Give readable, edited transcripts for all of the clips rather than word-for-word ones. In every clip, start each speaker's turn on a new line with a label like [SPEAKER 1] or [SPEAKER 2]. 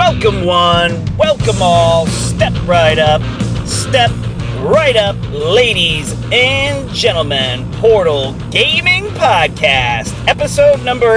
[SPEAKER 1] Welcome one, welcome all, step right up, ladies and gentlemen. Portal Gaming Podcast, episode number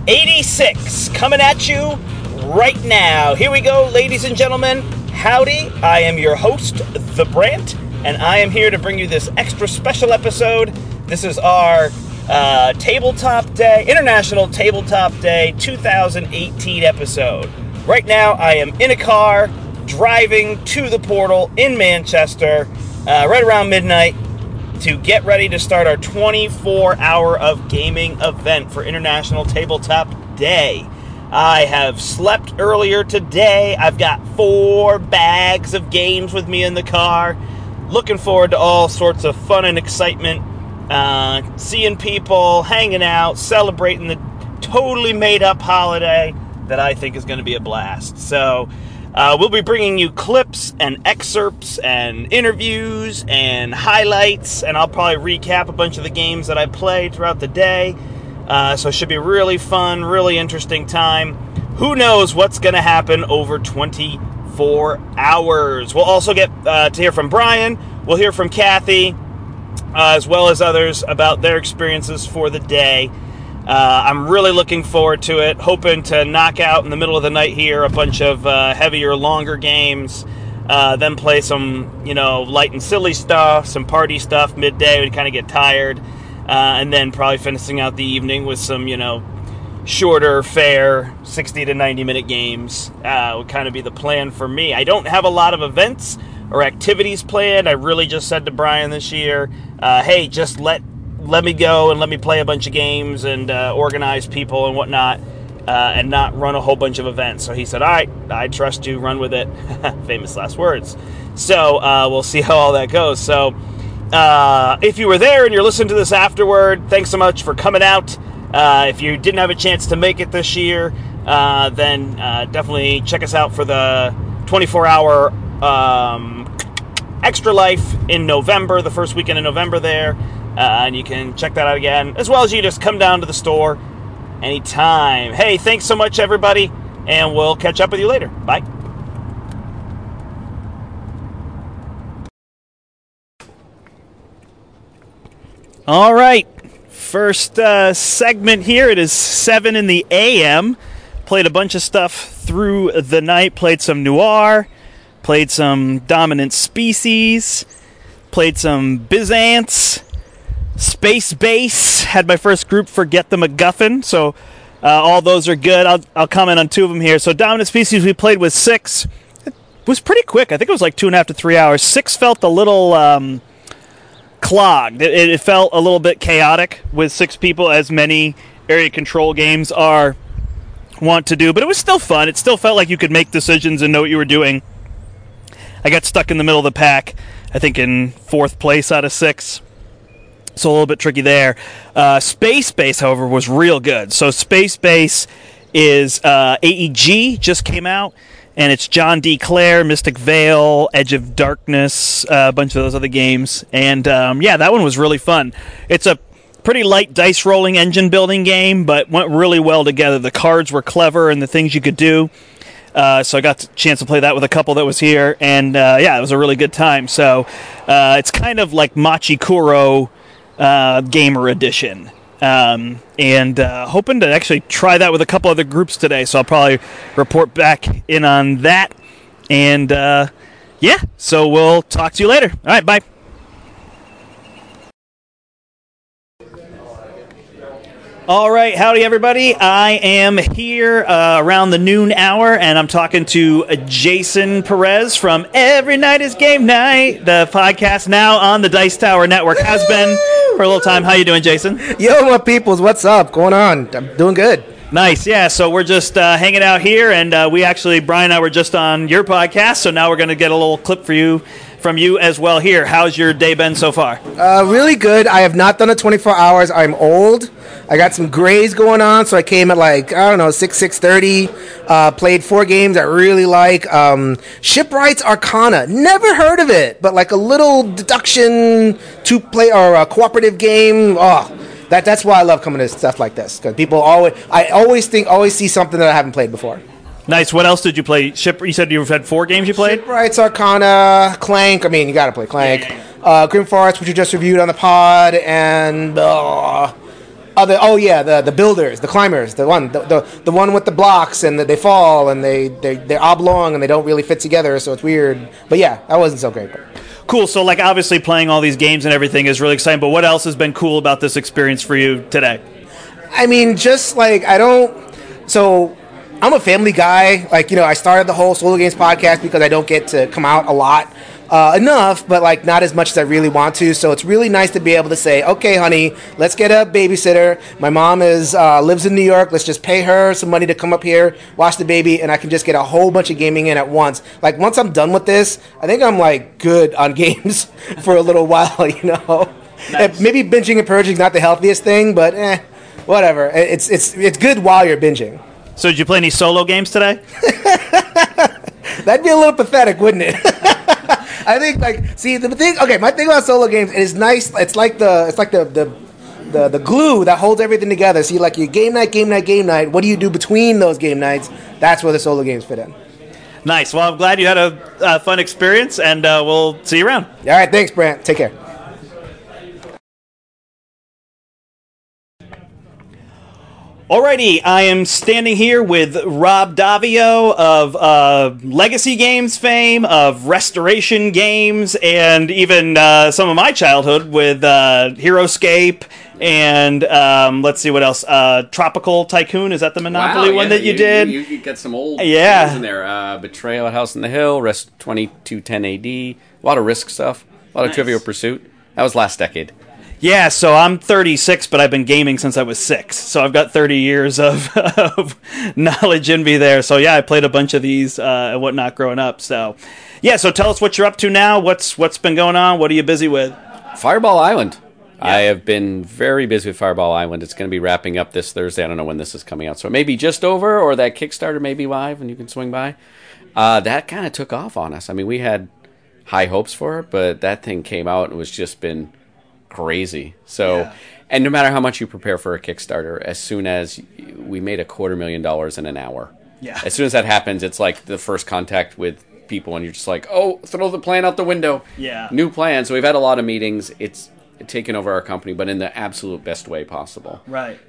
[SPEAKER 1] 86, coming at you right now. Here we go, ladies and gentlemen. Howdy, I am your host, The Brant, and I am here to bring you this extra special episode. This is our Tabletop Day, International Tabletop Day 2018 episode. Right now, I am in a car, driving to the portal in Manchester, right around midnight, to get ready to start our 24-hour of gaming event for International Tabletop Day. I have slept earlier today. I've got 4 bags of games with me in the car. Looking forward to all sorts of fun and excitement. Seeing people, hanging out, celebrating the totally made-up holiday that I think is going to be a blast. So we'll be bringing you clips and excerpts and interviews and highlights, and I'll probably recap a bunch of the games that I played throughout the day. So it should be a really fun, really interesting time. Who knows what's going to happen over 24 hours. We'll also get to hear from Brian. We'll hear from Kathy, as well as others about their experiences for the day. I'm really looking forward to it, hoping to knock out in the middle of the night here a bunch of heavier, longer games, then play some, light and silly stuff, some party stuff midday. We kind of get tired, and then probably finishing out the evening with some, shorter, fair, 60 to 90-minute games would kind of be the plan for me. I don't have a lot of events or activities planned. I really just said to Brian this year, hey, just let me go and let me play a bunch of games and organize people and whatnot, and not run a whole bunch of events. So he said, all right, I trust you, run with it. Famous last words. So we'll see how all that goes. So if you were there and you're listening to this afterward, thanks so much for coming out. If you didn't have a chance to make it this year, then definitely check us out for the 24-hour Extra Life in November, the first weekend in November there. And you can check that out again, as well as you just come down to the store anytime. Hey, thanks so much, everybody, and we'll catch up with you later. Bye. All right, first segment here. It is 7 in the a.m. Played a bunch of stuff through the night. Played some Noir. Played some Dominant Species. Played some Byzance. Space Base. Had my first group for Get the MacGuffin. So all those are good. I'll comment on 2 of them here. So Dominant Species we played with 6. It was pretty quick. I think it was like 2.5 to 3 hours. 6 felt a little clogged. It felt a little bit chaotic with 6 people, as many area control games want to do. But it was still fun. It still felt like you could make decisions and know what you were doing. I got stuck in the middle of the pack, I think in 4th place out of 6. So a little bit tricky there. Space Base, however, was real good. So Space Base is AEG, just came out, and it's John D. Clare, Mystic Vale, Edge of Darkness, a bunch of those other games. And that one was really fun. It's a pretty light dice rolling engine building game, but went really well together. The cards were clever and the things you could do. So I got a chance to play that with a couple that was here, and it was a really good time. So it's kind of like Machi Kuro Gamer Edition, and hoping to actually try that with a couple other groups today. So I'll probably report back in on that, and so we'll talk to you later. All right, bye. All right, howdy everybody. I am here around the noon hour, and I'm talking to Jason Perez from Every Night is Game Night, the podcast now on the Dice Tower Network. Has been for a little time. How you doing, Jason?
[SPEAKER 2] Yo, my peoples, what's up? Going on? I'm doing good.
[SPEAKER 1] Nice, yeah. So we're just hanging out here, and Brian and I were just on your podcast, so now we're going to get a little clip from you as well here. How's your day been so far?
[SPEAKER 2] Really good. I have not done it 24 hours. I'm old. I got some grays going on, so I came at 6:30. Played 4 games I really like. Shipwrights Arcana. Never heard of it, but like a little deduction two-play or a cooperative game. Oh, that's why I love coming to stuff like this, because I always see something that I haven't played before.
[SPEAKER 1] Nice. What else did you play? You said you had 4 games you played?
[SPEAKER 2] Shipwrights, Arcana, Clank. I mean, you got to play Clank. Grim Forest, which you just reviewed on the pod, and the builders, the climbers, the one with the blocks, and they fall, and they're oblong, and they don't really fit together, so it's weird. But yeah, that wasn't so great.
[SPEAKER 1] Cool. So, like, obviously playing all these games and everything is really exciting, but what else has been cool about this experience for you today?
[SPEAKER 2] I mean, just like, so I'm a family guy. Like, I started the whole Solo Games podcast because I don't get to come out a lot enough, but like not as much as I really want to. So it's really nice to be able to say, okay, honey, let's get a babysitter. My mom lives in New York. Let's just pay her some money to come up here, watch the baby, and I can just get a whole bunch of gaming in at once. Like once I'm done with this, I think I'm like good on games for a little while, Nice. Maybe binging and purging is not the healthiest thing, but whatever. It's good while you're binging.
[SPEAKER 1] So did you play any solo games today?
[SPEAKER 2] That'd be a little pathetic, wouldn't it? I think my thing about solo games is nice. It's like the glue that holds everything together. See, like your game night. What do you do between those game nights? That's where the solo games fit in.
[SPEAKER 1] Nice. Well, I'm glad you had a fun experience, and we'll see you around.
[SPEAKER 2] All right, thanks, Brant. Take care.
[SPEAKER 1] Alrighty, I am standing here with Rob Davio of Legacy Games fame, of Restoration Games, and even some of my childhood with Heroescape and let's see what else. Tropical Tycoon, is that the Monopoly one that you did?
[SPEAKER 3] You get some old games in there. Betrayal at House on the Hill, Rest 2210 AD, a lot of Risk stuff, a lot of Trivial Pursuit. That was last decade.
[SPEAKER 1] Yeah, so I'm 36, but I've been gaming since I was 6. So I've got 30 years of knowledge in me there. So yeah, I played a bunch of these and whatnot growing up. So yeah, so tell us what you're up to now. What's been going on? What are you busy with?
[SPEAKER 3] Fireball Island. Yeah.
[SPEAKER 1] Yeah.
[SPEAKER 3] I have been very busy with Fireball Island. It's going to be wrapping up this Thursday. I don't know when this is coming out. So it may be just over, or that Kickstarter may be live and you can swing by. That kind of took off on us. I mean, we had high hopes for it, but that thing came out and was just been crazy. So, and no matter how much you prepare for a Kickstarter, as soon as we made $250,000 in an hour.
[SPEAKER 1] Yeah.
[SPEAKER 3] As soon as that happens, it's like the first contact with people, and you're just like, oh, throw the plan out the window.
[SPEAKER 1] Yeah.
[SPEAKER 3] New plan. So we've had a lot of meetings. It's taken over our company, but in the absolute best way possible.
[SPEAKER 1] Right.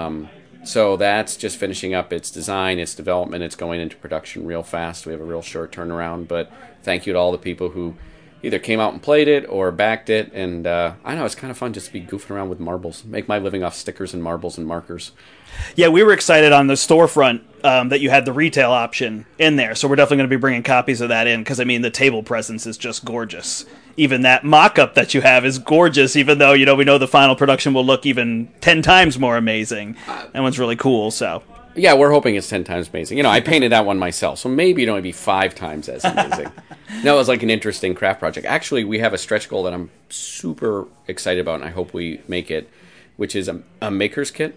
[SPEAKER 3] So that's just finishing up its design, its development. It's going into production real fast. We have a real short turnaround, but thank you to all the people who either came out and played it or backed it, and I know it's kind of fun just to be goofing around with marbles. Make my living off stickers and marbles and markers.
[SPEAKER 1] Yeah, we were excited on the storefront that you had the retail option in there, so we're definitely going to be bringing copies of that in, because, I mean, the table presence is just gorgeous. Even that mock-up that you have is gorgeous, even though, we know the final production will look even 10 times more amazing. That one's really cool, so...
[SPEAKER 3] Yeah, we're hoping it's 10 times amazing. I painted that one myself, so maybe it'll only be 5 times as amazing. No, it was like an interesting craft project. Actually, we have a stretch goal that I'm super excited about, and I hope we make it, which is a maker's kit.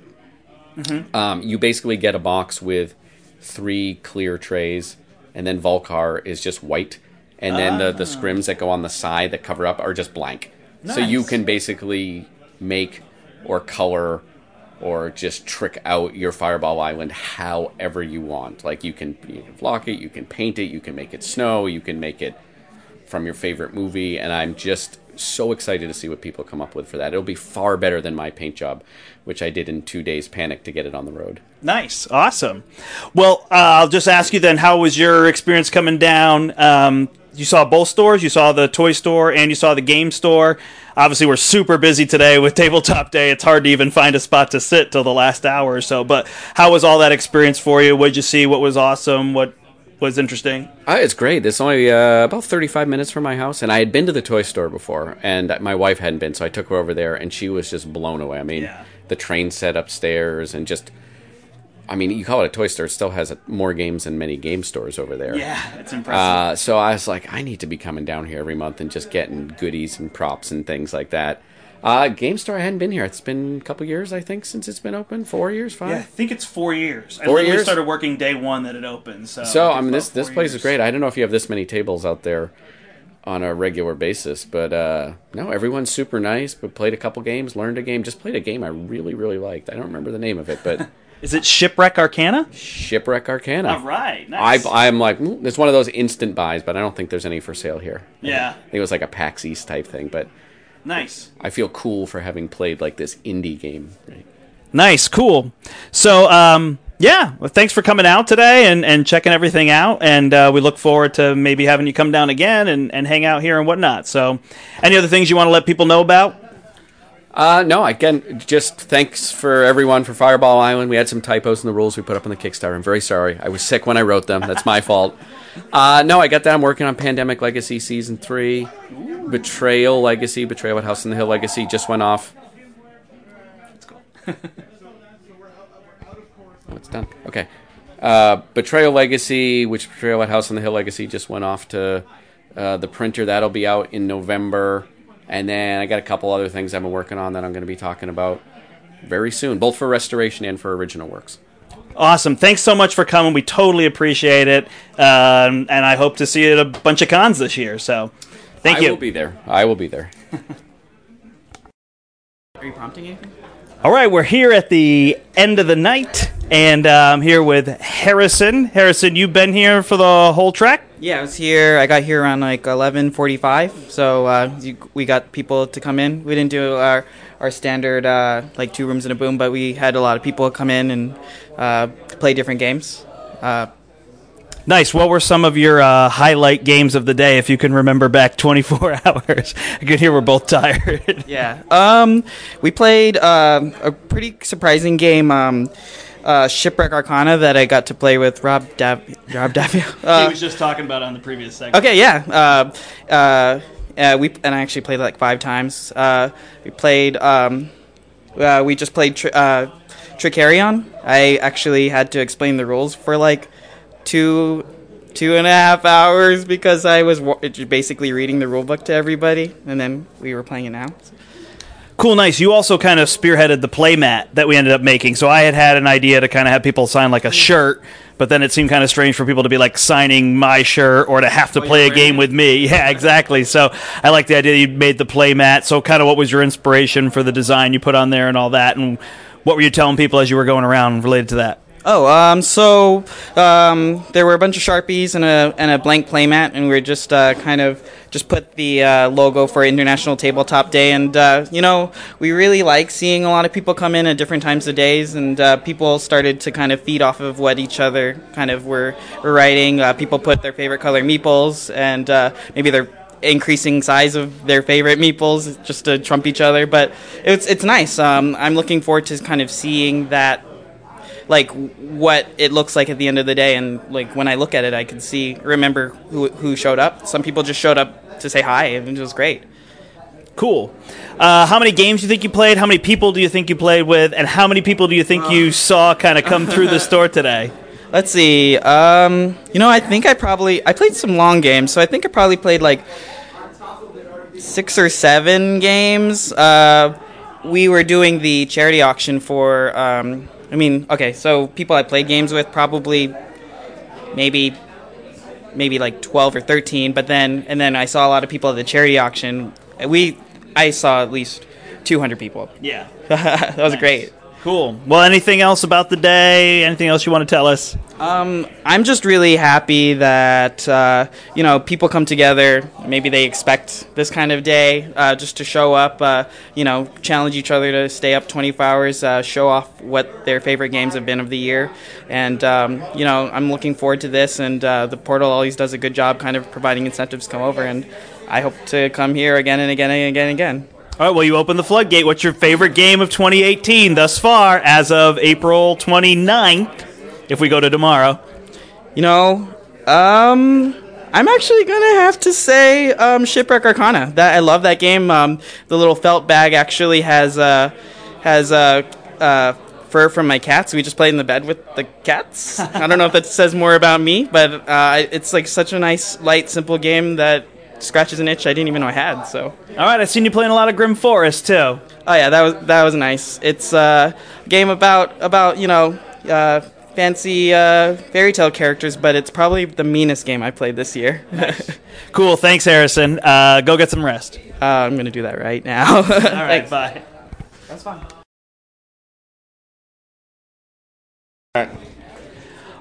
[SPEAKER 3] Mm-hmm. You basically get a box with 3 clear trays, and then Volcar is just white, and then the scrims that go on the side that cover up are just blank. Nice. So you can basically make or color or just trick out your Fireball Island however you want. Like you can block it, you can paint it, you can make it snow, you can make it from your favorite movie, and I'm just so excited to see what people come up with for that. It'll be far better than my paint job, which I did in 2 days panic to get it on the road.
[SPEAKER 1] Nice. Awesome. Well, I'll just ask you then, how was your experience coming down? You saw both stores. You saw the toy store and you saw the game store. Obviously, we're super busy today with Tabletop Day. It's hard to even find a spot to sit till the last hour or so. But how was all that experience for you? What did you see? What was awesome? What was interesting?
[SPEAKER 3] It's great. It's only about 35 minutes from my house. And I had been to the toy store before, and my wife hadn't been. So I took her over there, and she was just blown away. I mean, the train set upstairs and just... I mean, you call it a toy store. It still has more games than many game stores over there.
[SPEAKER 1] Yeah, it's impressive.
[SPEAKER 3] So I was like, I need to be coming down here every month and just getting goodies and props and things like that. Game store, I hadn't been here. It's been a couple years, I think, since it's been open. 4 years, 5?
[SPEAKER 1] Yeah, I think it's 4 years.
[SPEAKER 3] 4 years?
[SPEAKER 1] I started working day one that it opened.
[SPEAKER 3] So I mean, this place is great. I don't know if you have this many tables out there on a regular basis, but no, everyone's super nice. But played a couple games, learned a game, just played a game I really, really liked. I don't remember the name of it, but
[SPEAKER 1] Is it Shipwreck Arcana?
[SPEAKER 3] Shipwreck Arcana.
[SPEAKER 1] All right, nice.
[SPEAKER 3] I'm like, it's one of those instant buys, but I don't think there's any for sale here.
[SPEAKER 1] Yeah.
[SPEAKER 3] I think it was like a PAX East type thing, but
[SPEAKER 1] Nice.
[SPEAKER 3] I feel cool for having played like this indie game. Right?
[SPEAKER 1] Nice, cool. So, yeah, well, thanks for coming out today and checking everything out, and we look forward to maybe having you come down again and hang out here and whatnot. So, any other things you want to let people know about?
[SPEAKER 3] No, again, just thanks for everyone for Fireball Island. We had some typos in the rules we put up on the Kickstarter. I'm very sorry. I was sick when I wrote them. That's my fault. No, I got that. I'm working on Pandemic Legacy Season 3. Betrayal Legacy, Betrayal at House on the Hill Legacy just went off. That's cool. Oh, it's done. Okay. Betrayal Legacy, which Betrayal at House on the Hill Legacy just went off to the printer. That'll be out in November. And then I got a couple other things I've been working on that I'm going to be talking about very soon, both for restoration and for original works.
[SPEAKER 1] Awesome. Thanks so much for coming. We totally appreciate it. And I hope to see you at a bunch of cons this year. So, thank you.
[SPEAKER 3] I will be there. I will be there.
[SPEAKER 4] Are you prompting anything?
[SPEAKER 1] All right, we're here at the end of the night, and I'm here with Harrison. Harrison, you've been here for the whole trek?
[SPEAKER 4] Yeah, I was here. I got here around like 11:45. So we got people to come in. We didn't do our standard like 2 rooms and a boom, but we had a lot of people come in and play different games.
[SPEAKER 1] Nice. What were some of your highlight games of the day, if you can remember back 24 hours? I could hear we're both tired.
[SPEAKER 4] Yeah. We played a pretty surprising game, Shipwreck Arcana, that I got to play with Rob Davio.
[SPEAKER 1] He was just talking about it on the previous segment.
[SPEAKER 4] Okay, yeah. And I actually played it like 5 times. We played. We just played Tricarion. I actually had to explain the rules for like 2.5 hours because I was basically reading the rule book to everybody, and then we were playing it now.
[SPEAKER 1] Cool, nice. You also kind of spearheaded the playmat that we ended up making. So I had an idea to kind of have people sign like a shirt, but then it seemed kind of strange for people to be like signing my shirt or to have to play a game with me. Yeah, exactly. So I like the idea you made the playmat. So kind of what was your inspiration for the design you put on there and all that, and what were you telling people as you were going around related to that?
[SPEAKER 4] So there were a bunch of Sharpies and a blank playmat, and we were just kind of just put the logo for International Tabletop Day, and we really like seeing a lot of people come in at different times of days, and people started to kind of feed off of what each other kind of were writing. People put their favorite color meeples, and maybe their increasing size of their favorite meeples just to trump each other, but it's nice. I'm looking forward to kind of seeing that, like what it looks like at the end of the day, and like when I look at it, I can remember who showed up. Some people just showed up to say hi, and it was great.
[SPEAKER 1] Cool. How many games do you think you played? How many people do you think you played with? And how many people do you think you saw kind of come through the store today?
[SPEAKER 4] Let's see. I think I played some long games, so I think I probably played like 6 or 7 games. We were doing the charity auction for. So people I played games with, probably maybe like 12 or 13, but then I saw a lot of people at the charity auction. I saw at least 200 people.
[SPEAKER 1] Yeah.
[SPEAKER 4] That was great.
[SPEAKER 1] Cool. Well, anything else about the day? Anything else you want to tell us?
[SPEAKER 4] I'm just really happy that, people come together. Maybe they expect this kind of day just to show up, challenge each other to stay up 24 hours, show off what their favorite games have been of the year. And, I'm looking forward to this, and the Portal always does a good job kind of providing incentives to come over, and I hope to come here again and again and again and again.
[SPEAKER 1] All right, well, you opened the floodgate. What's your favorite game of 2018 thus far as of April 29th, if we go to tomorrow?
[SPEAKER 4] I'm actually going to have to say Shipwreck Arcana. I love that game. The little felt bag actually has fur from my cats. We just played in the bed with the cats. I don't know if that says more about me, but it's like such a nice, light, simple game that scratches an itch I didn't even know I had. So,
[SPEAKER 1] all right, I've seen you playing a lot of Grim Forest too.
[SPEAKER 4] Oh yeah, that was nice. It's a game about fancy fairy tale characters, but it's probably the meanest game I played this year.
[SPEAKER 1] Nice. Cool, thanks, Harrison. Go get some rest.
[SPEAKER 4] I'm gonna do that right now.
[SPEAKER 1] All right, bye.
[SPEAKER 4] That's fine.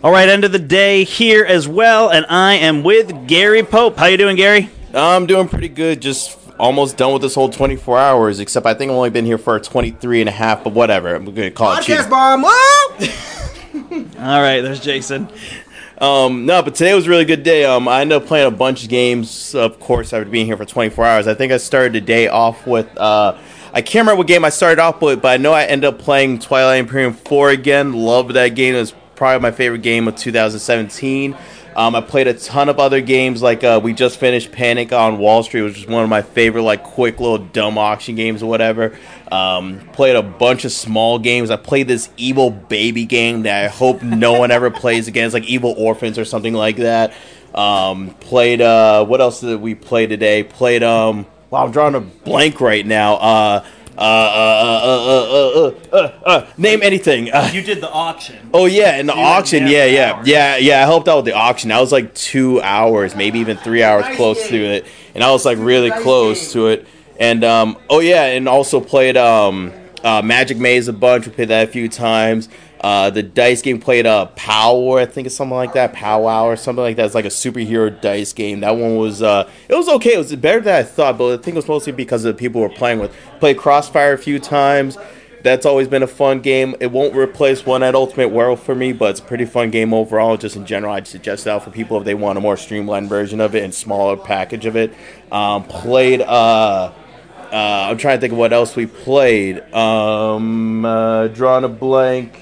[SPEAKER 1] All right, end of the day here as well, and I am with Gary Pope. How you doing, Gary?
[SPEAKER 5] I'm doing pretty good. Just almost done with this whole 24 hours, except I think I've only been here for 23 and a half, but whatever. I'm going to call it cheating.
[SPEAKER 2] Podcast bomb. Whoa!
[SPEAKER 1] All right, there's Jason.
[SPEAKER 5] No, but today was a really good day. I ended up playing a bunch of games, of course, after being here for 24 hours. I think I started the day off with, I can't remember what game I started off with, but I know I ended up playing Twilight Imperium 4 again. Loved that game. It was probably my favorite game of 2017. I played a ton of other games, like we just finished Panic on Wall Street, which is one of my favorite, like, quick little dumb auction games or whatever. Played a bunch of small games. I played this Evil Baby game that I hope no one ever plays again. It's like Evil Orphans or something like that. Played, what else did we play today? Played, wow, I'm drawing a blank right now. Name anything.
[SPEAKER 1] You did the auction.
[SPEAKER 5] Oh yeah, in the auction, yeah. I helped out with the auction. I was like 2 hours, maybe even 3 hours close to it, and I was like really close to it. And and also played Magic Maze a bunch. We played that a few times. The dice game played Power, I think it's something like that, Powwow or something like that. It's like a superhero dice game. That one was, it was okay. It was better than I thought, but I think it was mostly because of the people we were playing with. Played Crossfire a few times. That's always been a fun game. It won't replace One Night Ultimate Werewolf for me, but it's a pretty fun game overall. Just in general, I'd suggest that for people if they want a more streamlined version of it and smaller package of it. Played, I'm trying to think of what else we played. Drawing a blank.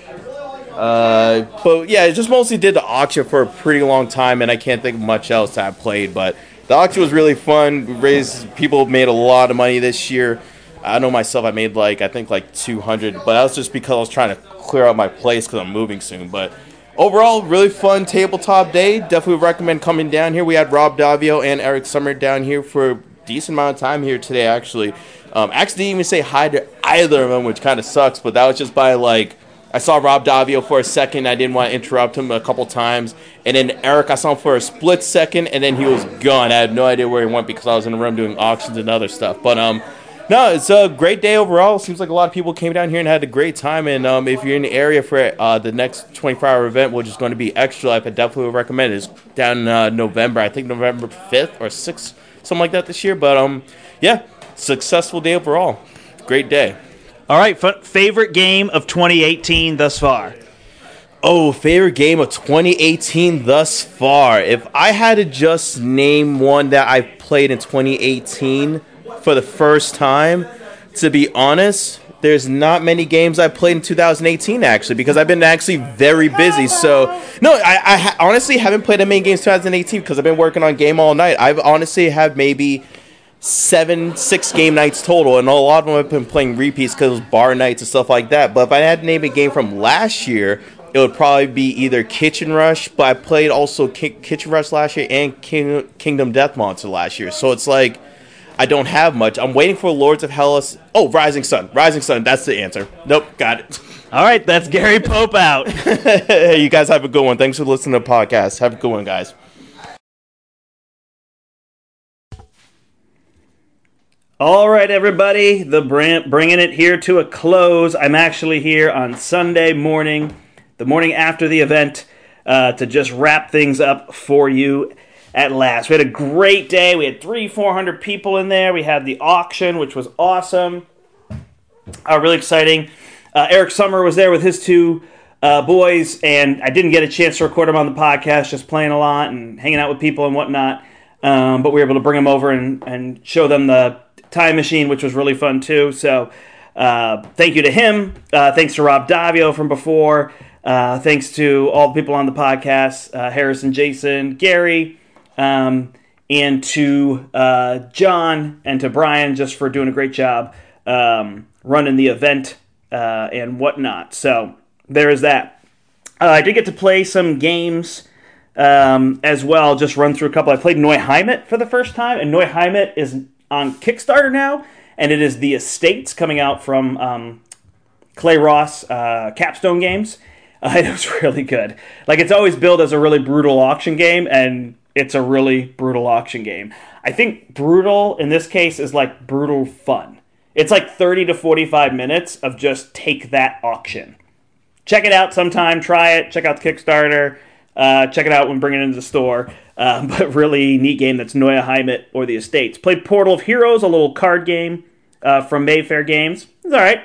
[SPEAKER 5] But yeah, it just mostly did the auction for a pretty long time, and I can't think of much else that I played. But the auction was really fun. People made a lot of money this year. I know myself, I made I think 200, but that was just because I was trying to clear out my place because I'm moving soon. But overall, really fun tabletop day. Definitely recommend coming down here. We had Rob Davio and Eric Summer down here for a decent amount of time here today, actually. Actually didn't even say hi to either of them, which kind of sucks, but that was just by I saw Rob Davio for a second. I didn't want to interrupt him a couple times. And then Eric, I saw him for a split second, and then he was gone. I had no idea where he went because I was in the room doing auctions and other stuff. But no, it's a great day overall. Seems like a lot of people came down here and had a great time. And if you're in the area for the next 24-hour event, which is going to be Extra Life, I definitely would recommend it. It's down in November. I think November 5th or 6th, something like that this year. But yeah, successful day overall. Great day.
[SPEAKER 1] All right, favorite game of 2018 thus far?
[SPEAKER 5] Oh, favorite game of 2018 thus far. If I had to just name one that I played in 2018 for the first time, to be honest, there's not many games I played in 2018, actually, because I've been actually very busy. So, no, I honestly haven't played that many games in 2018 because I've been working on Game All Night. I've honestly have maybe 6 game nights total, and a lot of them I've been playing repeats because it was bar nights and stuff like that. But if I had to name a game from last year, it would probably be either Kitchen Rush, but I played also Kitchen Rush last year and Kingdom Death Monster last year. So it's like I don't have much. I'm waiting for Lords of Hellas. Oh, Rising Sun. Rising Sun, that's the answer. Nope, got it.
[SPEAKER 1] All right, that's Gary Pope out.
[SPEAKER 5] Hey, you guys have a good one. Thanks for listening to the podcast. Have a good one, guys.
[SPEAKER 1] All right, everybody, bringing it here to a close. I'm actually here on Sunday morning, the morning after the event, to just wrap things up for you at last. We had a great day. We had 300-400 people in there. We had the auction, which was awesome. Really exciting. Eric Summer was there with his 2 boys, and I didn't get a chance to record them on the podcast, just playing a lot and hanging out with people and whatnot. But we were able to bring them over and show them the Time Machine, which was really fun too. So thank you to him. Thanks to Rob Davio from before. Thanks to all the people on the podcast, Harrison, Jason, Gary, and to John and to Brian just for doing a great job running the event and whatnot. So there is that. I did get to play some games as well. Just run through a couple. I played Neuheimat for the first time, and Neuheimat is on Kickstarter now, and it is The Estates coming out from Clay Ross Capstone Games. It was really good. It's always billed as a really brutal auction game, and it's a really brutal auction game. I think brutal in this case is brutal fun. It's 30 to 45 minutes of just take that auction. Check it out sometime. Try it. Check out the Kickstarter. Check it out when bringing it into the store. But really neat game. That's Neue Heimat or the Estates. Played Portal of Heroes, a little card game from Mayfair Games. It's all right.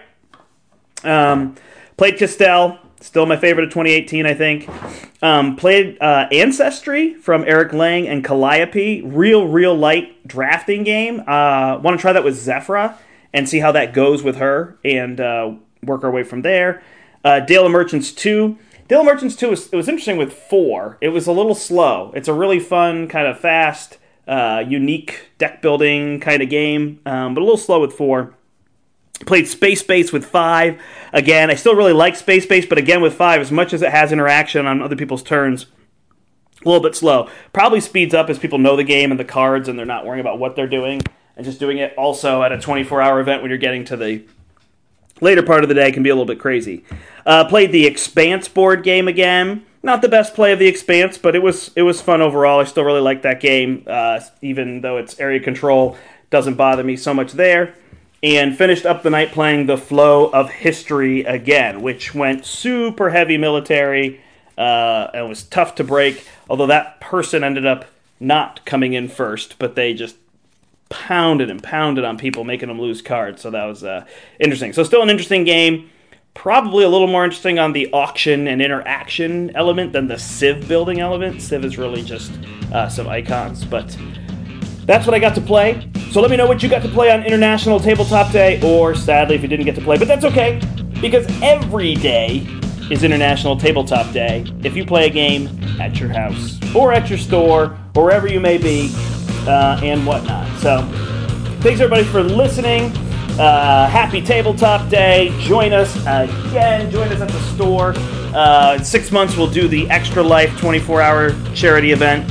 [SPEAKER 1] Played Castell. Still my favorite of 2018, I think. Played Ancestry from Eric Lang and Calliope. Real light drafting game. Want to try that with Zephyra and see how that goes with her and work our way from there. Dale of Merchants 2. Dale of Merchants 2, it was interesting with 4. It was a little slow. It's a really fun, kind of fast, unique deck building kind of game, but a little slow with 4. Played Space Base with 5. Again, I still really like Space Base, but again with 5, as much as it has interaction on other people's turns, a little bit slow. Probably speeds up as people know the game and the cards and they're not worrying about what they're doing. And just doing it also at a 24-hour event when you're getting to the later part of the day can be a little bit crazy. Played the Expanse board game again. Not the best play of the Expanse, but it was fun overall. I still really like that game, even though it's area control. Doesn't bother me so much there. And finished up the night playing The Flow of History again, which went super heavy military and was tough to break, although that person ended up not coming in first, but they just pounded on people, making them lose cards, so that was interesting. So still an interesting game, probably a little more interesting on the auction and interaction element than the Civ building element. Civ is really just some icons, but that's what I got to play. So let me know what you got to play on International Tabletop Day, or sadly if you didn't get to play, but that's okay, because every day is International Tabletop Day if you play a game at your house, or at your store, or wherever you may be, and whatnot. So thanks everybody for listening. Happy Tabletop Day. Join us again. Join us at the store. In 6 months we'll do the Extra Life 24-hour charity event.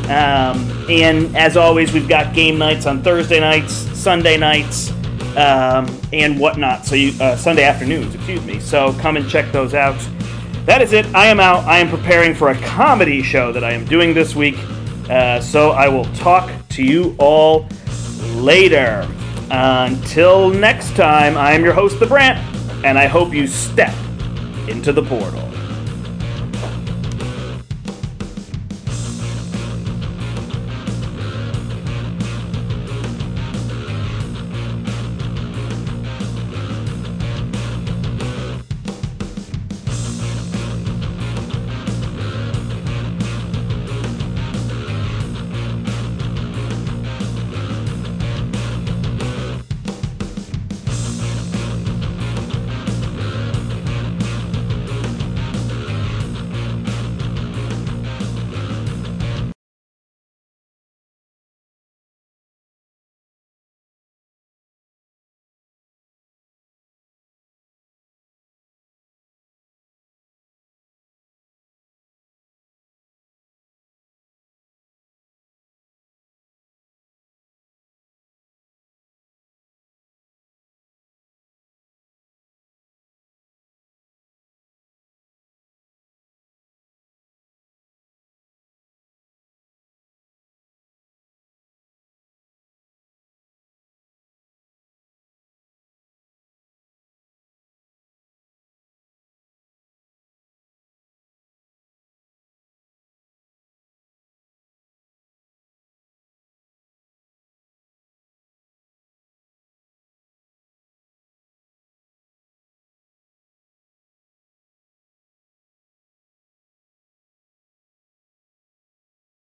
[SPEAKER 1] And as always, we've got game nights on Thursday nights, Sunday nights, and whatnot. So Sunday afternoons, excuse me. So come and check those out. That is it. I am out. I am preparing for a comedy show that I am doing this week. So I will talk to you all later. Until next time, I am your host, The Brant, and I hope you step into the portal.